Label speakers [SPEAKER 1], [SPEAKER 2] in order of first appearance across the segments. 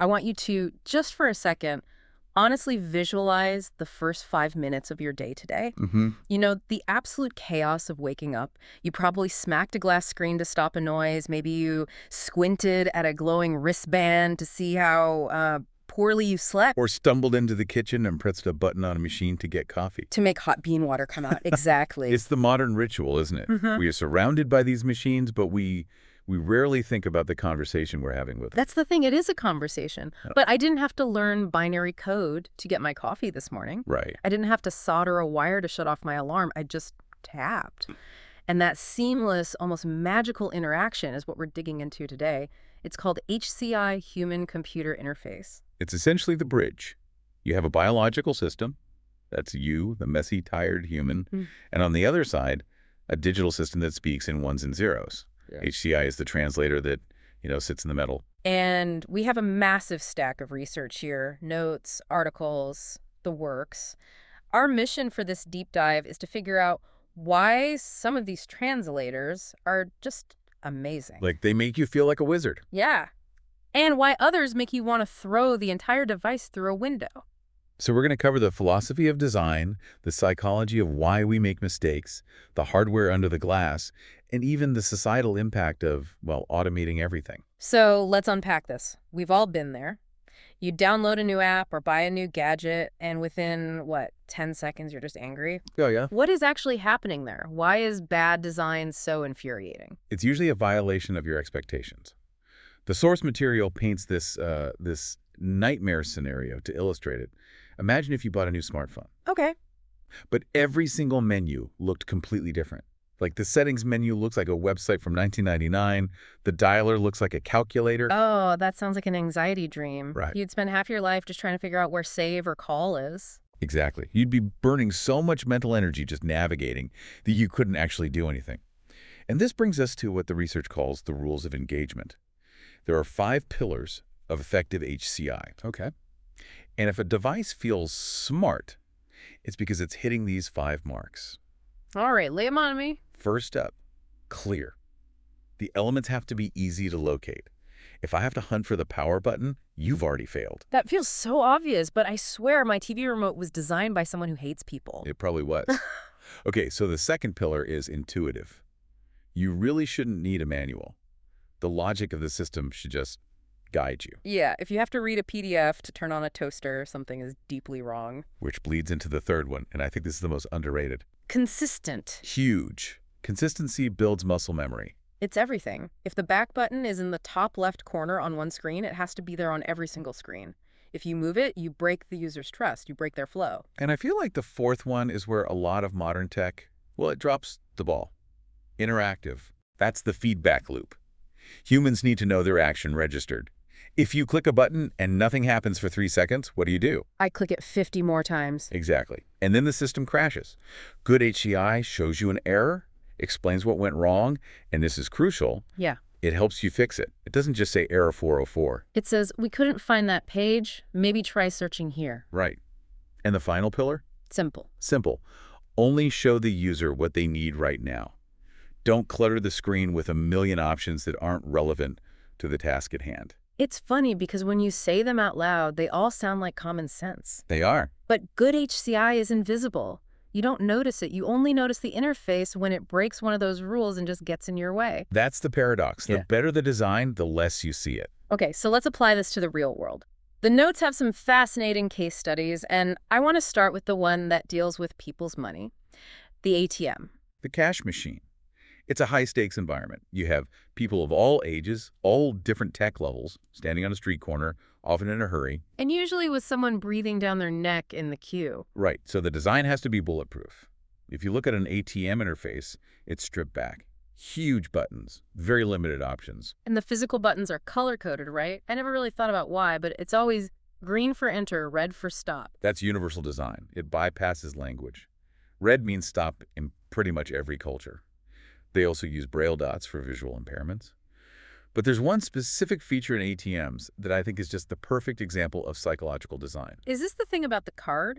[SPEAKER 1] I want you to, just for a second, honestly visualize the first 5 minutes of your day today.
[SPEAKER 2] Mm-hmm.
[SPEAKER 1] You know, the absolute chaos of waking up. You probably smacked a glass screen to stop a noise. Maybe you squinted at a glowing wristband to see how poorly you slept.
[SPEAKER 2] Or stumbled into the kitchen and pressed a button on a machine to get coffee.
[SPEAKER 1] To make hot bean water come out. Exactly.
[SPEAKER 2] It's the modern ritual, isn't it?
[SPEAKER 1] Mhm.
[SPEAKER 2] We are surrounded by these machines, but we rarely think about the conversation we're having with them.
[SPEAKER 1] That's the thing. It is a conversation. But I didn't have to learn binary code to get my coffee this morning.
[SPEAKER 2] Right.
[SPEAKER 1] I didn't have to solder a wire to shut off my alarm. I just tapped. And that seamless, almost magical interaction is what we're digging into today. It's called HCI, Human-Computer Interface.
[SPEAKER 2] It's essentially the bridge. You have a biological system. That's you, the messy, tired human.
[SPEAKER 1] Mm.
[SPEAKER 2] And on the other side, a digital system that speaks in ones and zeros.
[SPEAKER 1] Yeah.
[SPEAKER 2] HCI is the translator that, sits in the middle.
[SPEAKER 1] And we have a massive stack of research here, notes, articles, the works. Our mission for this deep dive is to figure out why some of these translators are just amazing.
[SPEAKER 2] Like, they make you feel like a wizard.
[SPEAKER 1] Yeah. And why others make you want to throw the entire device through a window.
[SPEAKER 2] So we're going to cover the philosophy of design, the psychology of why we make mistakes, the hardware under the glass, and even the societal impact of, automating everything.
[SPEAKER 1] So let's unpack this. We've all been there. You download a new app or buy a new gadget, and within, 10 seconds, you're just angry?
[SPEAKER 2] Oh, yeah?
[SPEAKER 1] What is actually happening there? Why is bad design so infuriating?
[SPEAKER 2] It's usually a violation of your expectations. The source material paints this nightmare scenario to illustrate it. Imagine if you bought a new smartphone,
[SPEAKER 1] Okay.
[SPEAKER 2] but every single menu looked completely different. Like, the settings menu looks like a website from 1999. The dialer looks like a calculator.
[SPEAKER 1] Oh, that sounds like an anxiety dream.
[SPEAKER 2] Right.
[SPEAKER 1] You'd spend half your life just trying to figure out where save or call is.
[SPEAKER 2] Exactly. You'd be burning so much mental energy just navigating that you couldn't actually do anything. And this brings us to what the research calls the rules of engagement. There are 5 pillars of effective HCI. Okay. And if a device feels smart, it's because it's hitting these 5 marks.
[SPEAKER 1] All right, lay them on me.
[SPEAKER 2] First up, clear. The elements have to be easy to locate. If I have to hunt for the power button, you've already failed.
[SPEAKER 1] That feels so obvious, but I swear my TV remote was designed by someone who hates people.
[SPEAKER 2] It probably was. Okay, so the second pillar is intuitive. You really shouldn't need a manual. The logic of the system should just guide you.
[SPEAKER 1] Yeah, if you have to read a PDF to turn on a toaster, something is deeply wrong.
[SPEAKER 2] Which bleeds into the third one, and I think this is the most underrated.
[SPEAKER 1] Consistent.
[SPEAKER 2] Huge. Consistency builds muscle memory.
[SPEAKER 1] It's everything. If the back button is in the top left corner on one screen, it has to be there on every single screen. If you move it, you break the user's trust. You break their flow.
[SPEAKER 2] And I feel like the fourth one is where a lot of modern tech, it drops the ball. Interactive. That's the feedback loop. Humans need to know their action registered. If you click a button and nothing happens for 3 seconds, what do?
[SPEAKER 1] I click it 50 more times.
[SPEAKER 2] Exactly. And then the system crashes. Good HCI shows you an error, explains what went wrong, and this is crucial.
[SPEAKER 1] Yeah.
[SPEAKER 2] It helps you fix it. It doesn't just say error 404.
[SPEAKER 1] It says, we couldn't find that page. Maybe try searching here.
[SPEAKER 2] Right. And the final pillar?
[SPEAKER 1] Simple.
[SPEAKER 2] Simple. Only show the user what they need right now. Don't clutter the screen with a million options that aren't relevant to the task at hand.
[SPEAKER 1] It's funny because when you say them out loud, they all sound like common sense.
[SPEAKER 2] They are.
[SPEAKER 1] But good HCI is invisible. You don't notice it. You only notice the interface when it breaks one of those rules and just gets in your way.
[SPEAKER 2] That's the paradox. The better the design, the less you see it.
[SPEAKER 1] Okay, so let's apply this to the real world. The notes have some fascinating case studies, and I want to start with the one that deals with people's money, the ATM.
[SPEAKER 2] The cash machine. It's a high-stakes environment. You have people of all ages, all different tech levels, standing on a street corner, often in a hurry.
[SPEAKER 1] And usually with someone breathing down their neck in the queue.
[SPEAKER 2] Right, so the design has to be bulletproof. If you look at an ATM interface, it's stripped back. Huge buttons, very limited options.
[SPEAKER 1] And the physical buttons are color-coded, right? I never really thought about why, but it's always green for enter, red for stop.
[SPEAKER 2] That's universal design. It bypasses language. Red means stop in pretty much every culture. They also use braille dots for visual impairments. But there's one specific feature in ATMs that I think is just the perfect example of psychological design.
[SPEAKER 1] Is this the thing about the card?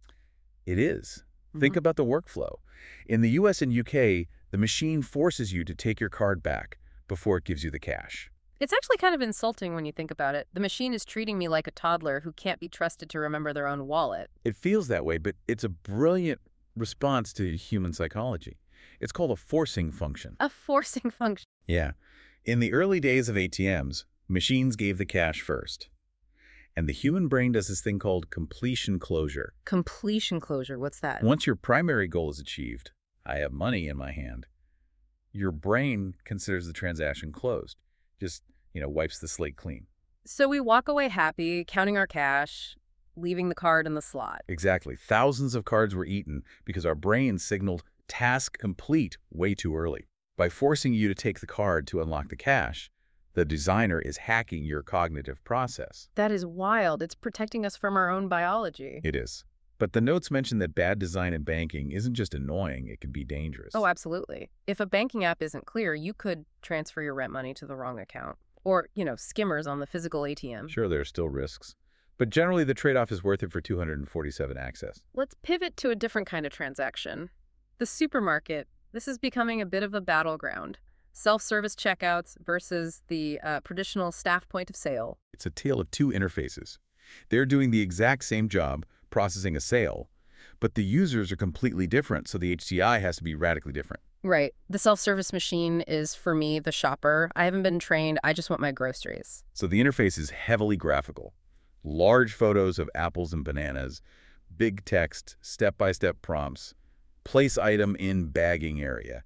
[SPEAKER 2] It is. Think about the workflow. In the US and UK, the machine forces you to take your card back before it gives you the cash.
[SPEAKER 1] It's actually kind of insulting when you think about it. The machine is treating me like a toddler who can't be trusted to remember their own wallet.
[SPEAKER 2] It feels that way, but it's a brilliant response to human psychology. It's called a forcing function.
[SPEAKER 1] A forcing function.
[SPEAKER 2] Yeah. In the early days of ATMs, machines gave the cash first. And the human brain does this thing called completion closure.
[SPEAKER 1] Completion closure, what's that?
[SPEAKER 2] Once your primary goal is achieved, I have money in my hand, your brain considers the transaction closed. Just, wipes the slate clean.
[SPEAKER 1] So we walk away happy, counting our cash, leaving the card in the slot.
[SPEAKER 2] Exactly. Thousands of cards were eaten because our brain signaled task complete way too early. By forcing you to take the card to unlock the cash, the designer is hacking your cognitive process.
[SPEAKER 1] That is wild. It's protecting us from our own biology.
[SPEAKER 2] It is. But the notes mention that bad design in banking isn't just annoying, it can be dangerous.
[SPEAKER 1] Oh, absolutely. If a banking app isn't clear, you could transfer your rent money to the wrong account. Or, skimmers on the physical ATM.
[SPEAKER 2] Sure, there are still risks. But generally, the trade-off is worth it for 247 access.
[SPEAKER 1] Let's pivot to a different kind of transaction. The supermarket. This is becoming a bit of a battleground. Self-service checkouts versus the traditional staff point of sale.
[SPEAKER 2] It's a tale of two interfaces. They're doing the exact same job, processing a sale, but the users are completely different, so the HCI has to be radically different.
[SPEAKER 1] Right. The self-service machine is, for me, the shopper. I haven't been trained. I just want my groceries.
[SPEAKER 2] So the interface is heavily graphical. Large photos of apples and bananas, big text, step-by-step prompts, place item in bagging area.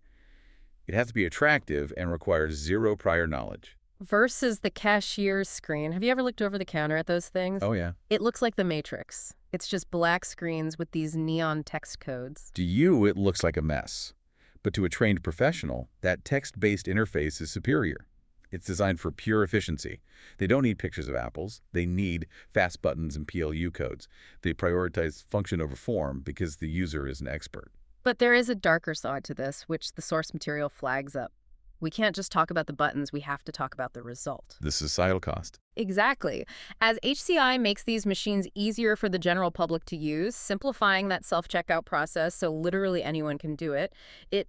[SPEAKER 2] It has to be attractive and requires zero prior knowledge.
[SPEAKER 1] Versus the cashier's screen. Have you ever looked over the counter at those things?
[SPEAKER 2] Oh, yeah.
[SPEAKER 1] It looks like the Matrix. It's just black screens with these neon text codes.
[SPEAKER 2] To you, it looks like a mess. But to a trained professional, that text-based interface is superior. It's designed for pure efficiency. They don't need pictures of apples. They need fast buttons and PLU codes. They prioritize function over form because the user is an expert.
[SPEAKER 1] But there is a darker side to this, which the source material flags up. We can't just talk about the buttons, we have to talk about the result.
[SPEAKER 2] The societal cost.
[SPEAKER 1] Exactly. As HCI makes these machines easier for the general public to use, simplifying that self-checkout process so literally anyone can do it, it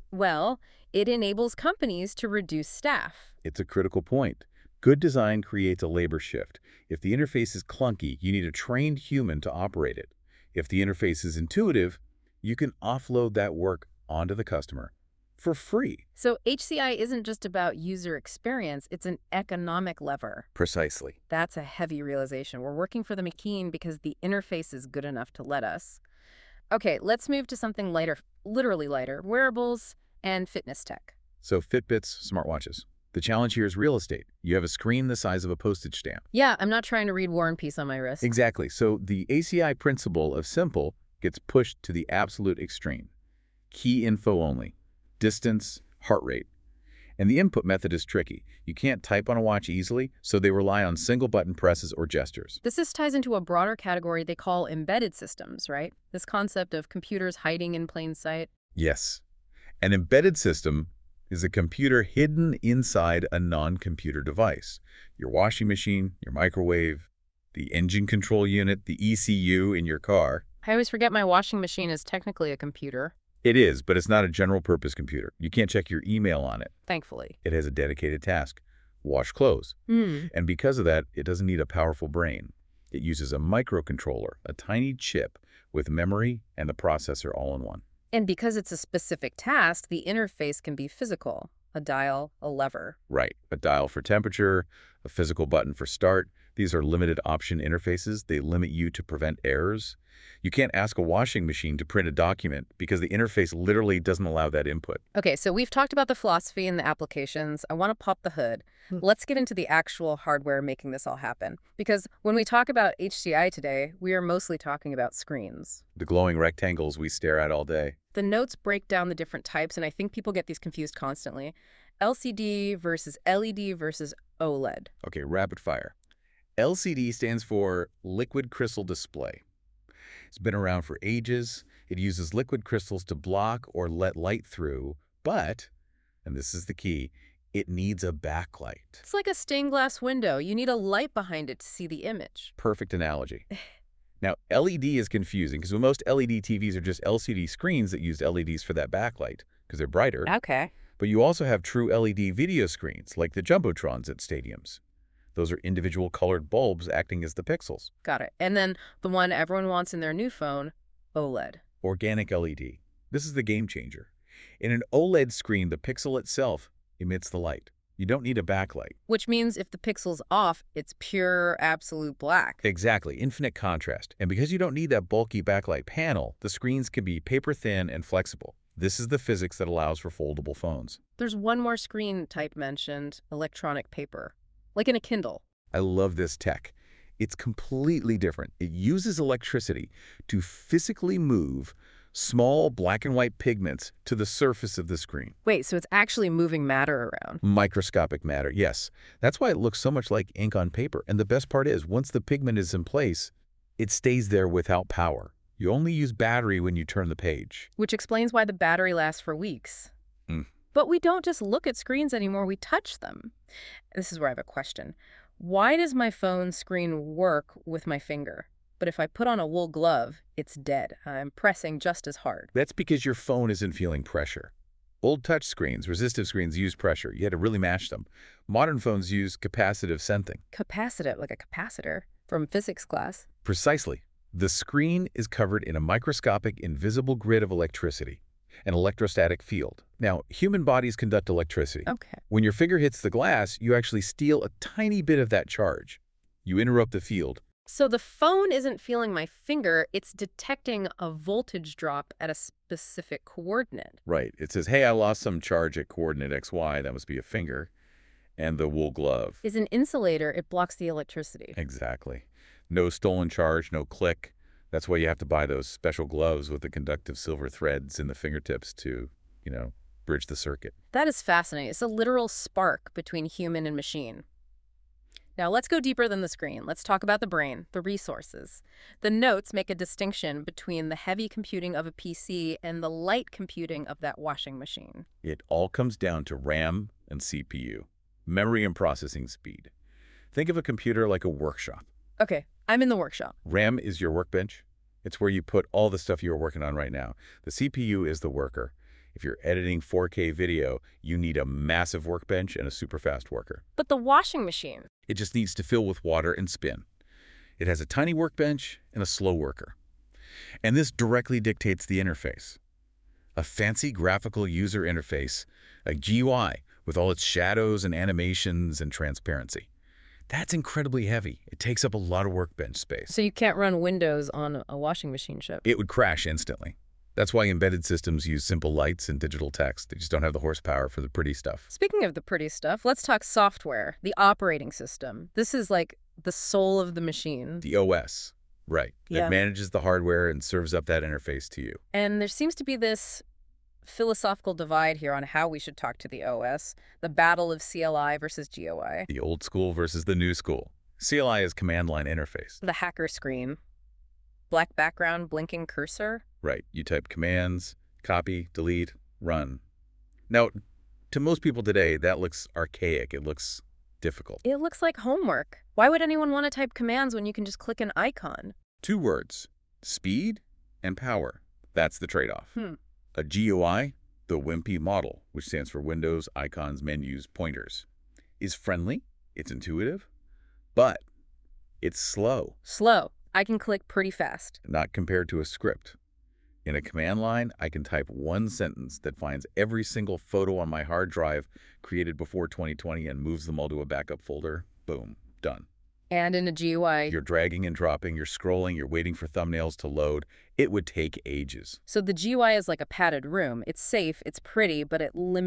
[SPEAKER 1] enables companies to reduce staff.
[SPEAKER 2] It's a critical point. Good design creates a labor shift. If the interface is clunky, you need a trained human to operate it. If the interface is intuitive, you can offload that work onto the customer for free.
[SPEAKER 1] So HCI isn't just about user experience, it's an economic lever.
[SPEAKER 2] Precisely.
[SPEAKER 1] That's a heavy realization. We're working for the McKean because the interface is good enough to let us. Okay, let's move to something lighter, literally lighter, wearables and fitness tech.
[SPEAKER 2] So Fitbits, smartwatches. The challenge here is real estate. You have a screen the size of a postage stamp.
[SPEAKER 1] Yeah, I'm not trying to read War and Peace on my wrist.
[SPEAKER 2] Exactly. So the ACI principle of simple gets pushed to the absolute extreme. Key info only. Distance, heart rate. And the input method is tricky. You can't type on a watch easily, so they rely on single button presses or gestures.
[SPEAKER 1] This ties into a broader category they call embedded systems, right? This concept of computers hiding in plain sight.
[SPEAKER 2] Yes. An embedded system is a computer hidden inside a non-computer device. Your washing machine, your microwave, the engine control unit, the ECU in your car.
[SPEAKER 1] I always forget my washing machine is technically a computer.
[SPEAKER 2] It is, but it's not a general-purpose computer. You can't check your email on it.
[SPEAKER 1] Thankfully.
[SPEAKER 2] It has a dedicated task. Wash clothes. And because of that, it doesn't need a powerful brain. It uses a microcontroller, a tiny chip with memory and the processor all in one.
[SPEAKER 1] And because it's a specific task, the interface can be physical. A dial, a lever.
[SPEAKER 2] Right. A dial for temperature, a physical button for start. These are limited option interfaces. They limit you to prevent errors. You can't ask a washing machine to print a document because the interface literally doesn't allow that input.
[SPEAKER 1] Okay, so we've talked about the philosophy and the applications. I want to pop the hood. Let's get into the actual hardware making this all happen. Because when we talk about HCI today, we are mostly talking about screens.
[SPEAKER 2] The glowing rectangles we stare at all day.
[SPEAKER 1] The notes break down the different types, and I think people get these confused constantly. LCD versus LED versus OLED.
[SPEAKER 2] Okay, rapid fire. LCD stands for liquid crystal display. It's been around for ages. It uses liquid crystals to block or let light through, but, and this is the key, it needs a backlight.
[SPEAKER 1] It's like a stained glass window. You need a light behind it to see the image.
[SPEAKER 2] Perfect analogy. Now, LED is confusing because most LED TVs are just LCD screens that use LEDs for that backlight because they're brighter.
[SPEAKER 1] Okay.
[SPEAKER 2] But you also have true LED video screens, like the jumbotrons at stadiums. Those are individual colored bulbs acting as the pixels.
[SPEAKER 1] Got it. And then the one everyone wants in their new phone, OLED.
[SPEAKER 2] Organic LED. This is the game changer. In an OLED screen, the pixel itself emits the light. You don't need a backlight.
[SPEAKER 1] Which means if the pixel's off, it's pure, absolute black.
[SPEAKER 2] Exactly, infinite contrast. And because you don't need that bulky backlight panel, the screens can be paper thin and flexible. This is the physics that allows for foldable phones.
[SPEAKER 1] There's one more screen type mentioned, electronic paper. Like in a Kindle.
[SPEAKER 2] I love this tech. It's completely different. It uses electricity to physically move small black and white pigments to the surface of the screen.
[SPEAKER 1] Wait, so it's actually moving matter around?
[SPEAKER 2] Microscopic matter, yes. That's why it looks so much like ink on paper. And the best part is, once the pigment is in place, it stays there without power. You only use battery when you turn the page.
[SPEAKER 1] Which explains why the battery lasts for weeks. But we don't just look at screens anymore, we touch them. This is where I have a question. Why does my phone screen work with my finger? But if I put on a wool glove, it's dead. I'm pressing just as hard.
[SPEAKER 2] That's because your phone isn't feeling pressure. Old touch screens, resistive screens, use pressure. You had to really match them. Modern phones use capacitive sensing.
[SPEAKER 1] Capacitive, like a capacitor from physics class.
[SPEAKER 2] Precisely. The screen is covered in a microscopic, invisible grid of electricity, an electrostatic field. Now, human bodies conduct electricity.
[SPEAKER 1] Okay.
[SPEAKER 2] When your finger hits the glass, you actually steal a tiny bit of that charge. You interrupt the field.
[SPEAKER 1] So the phone isn't feeling my finger, it's detecting a voltage drop at a specific coordinate.
[SPEAKER 2] Right. It says, hey, I lost some charge at coordinate XY. That must be a finger. And the wool glove.
[SPEAKER 1] Is an insulator, it blocks the electricity.
[SPEAKER 2] Exactly. No stolen charge, no click. That's why you have to buy those special gloves with the conductive silver threads in the fingertips to, bridge the circuit.
[SPEAKER 1] That is fascinating. It's a literal spark between human and machine. Now let's go deeper than the screen. Let's talk about the brain, the resources. The notes make a distinction between the heavy computing of a PC and the light computing of that washing machine.
[SPEAKER 2] It all comes down to RAM and CPU, memory and processing speed. Think of a computer like a workshop.
[SPEAKER 1] Okay, I'm in the workshop.
[SPEAKER 2] RAM is your workbench. It's where you put all the stuff you're working on right now. The CPU is the worker. If you're editing 4K video, you need a massive workbench and a super fast worker.
[SPEAKER 1] But the washing machine?
[SPEAKER 2] It just needs to fill with water and spin. It has a tiny workbench and a slow worker. And this directly dictates the interface. A fancy graphical user interface, a GUI, with all its shadows and animations and transparency. That's incredibly heavy. It takes up a lot of workbench space.
[SPEAKER 1] So you can't run Windows on a washing machine chip?
[SPEAKER 2] It would crash instantly. That's why embedded systems use simple lights and digital text. They just don't have the horsepower for the pretty stuff.
[SPEAKER 1] Speaking of the pretty stuff, let's talk software, the operating system. This is like the soul of the machine.
[SPEAKER 2] The OS, right.
[SPEAKER 1] Yeah.
[SPEAKER 2] It manages the hardware and serves up that interface to you.
[SPEAKER 1] And there seems to be this philosophical divide here on how we should talk to the OS, the battle of CLI versus GUI.
[SPEAKER 2] The old school versus the new school. CLI is command line interface.
[SPEAKER 1] The hacker screen. Black background, blinking cursor.
[SPEAKER 2] Right. You type commands, copy, delete, run. Now, to most people today, that looks archaic. It looks difficult.
[SPEAKER 1] It looks like homework. Why would anyone want to type commands when you can just click an icon?
[SPEAKER 2] 2 words, speed and power. That's the trade-off. A GUI, the wimpy model, which stands for Windows, icons, menus, pointers, is friendly, it's intuitive, but it's slow.
[SPEAKER 1] Slow. I can click pretty fast.
[SPEAKER 2] Not compared to a script. In a command line, I can type one sentence that finds every single photo on my hard drive created before 2020 and moves them all to a backup folder. Boom. Done.
[SPEAKER 1] And in a GUI,
[SPEAKER 2] You're dragging and dropping, you're scrolling, you're waiting for thumbnails to load. It would take ages.
[SPEAKER 1] so the GUI is like a padded room. It's safe, it's pretty, but it limits